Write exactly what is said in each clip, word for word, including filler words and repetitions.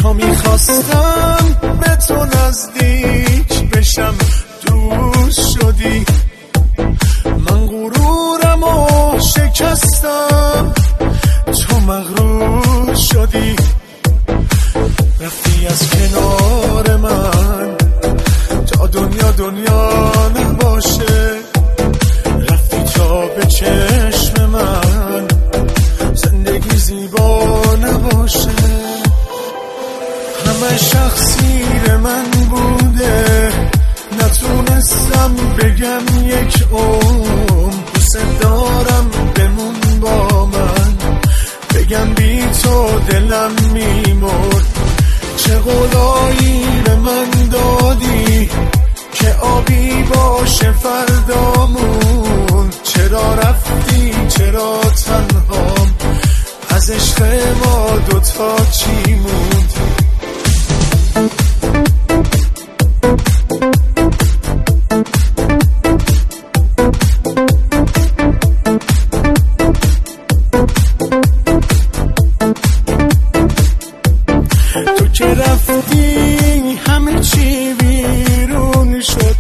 تا میخواستم به تو نزدیک بشم دوست شدی، من غرورم و شکستم تو مغرور شدی، رفتی از کنار من تا دنیا دنیا نباشه، رفتی تا به چشم من زندگی زیبا نباشه. همه شخصیر من بوده، نتونستم بگم یک عمر دوست دارم بمون با من، بگم بی تو دلم میمرد. چه قولایی به من دادی که آبی باشه فردامون، چرا رفتی چرا تنهام، از عشق ما دوتا چی موند؟ تو که رفتی همه چی بیرون شد،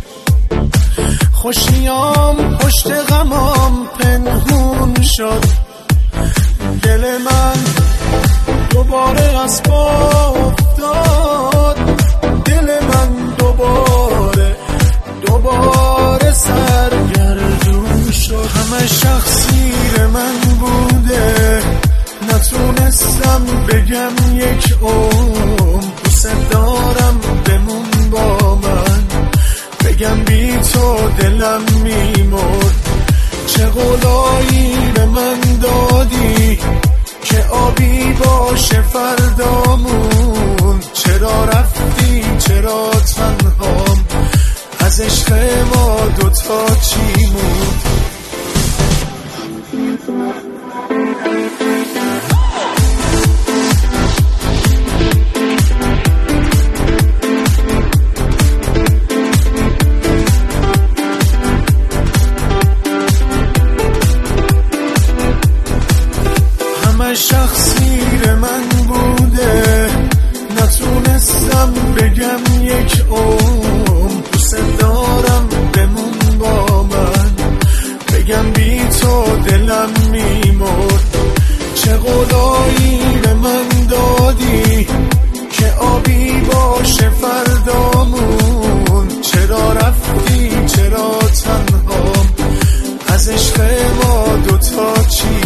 خوشیام پشت غمام پنهون شد، دل من دوباره از پا افتاد، دل من دوباره دوباره سرگردون شد. همه شخصیر من بوده، نتونستم بگم یک عمر دوست دارم بمون با من، بگم بی تو دلم میمرد. چه قولایی به من دادی که آبی باشه فردامون، چرا رفتی چرا تنهام، از عشق ما دوتا چی موند؟ شخصیر من بوده، نتونستم بگم یک عمر دوست دارم بمون با من، بگم بی تو دلم میمرد. چه قولایی به من دادی که آبی باشه فردامون، چرا رفتی چرا تنهام، از عشق ما دوتا چی